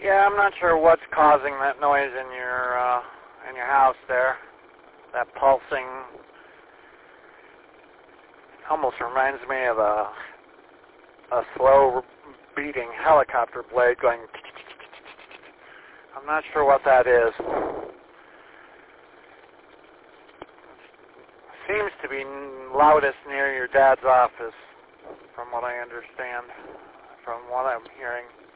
Yeah, I'm not sure what's causing that noise in your house there. That pulsing almost reminds me of a slow beating helicopter blade going. I'm not sure what that is. Seems to be loudest near your dad's office, from what I understand, from what I'm hearing.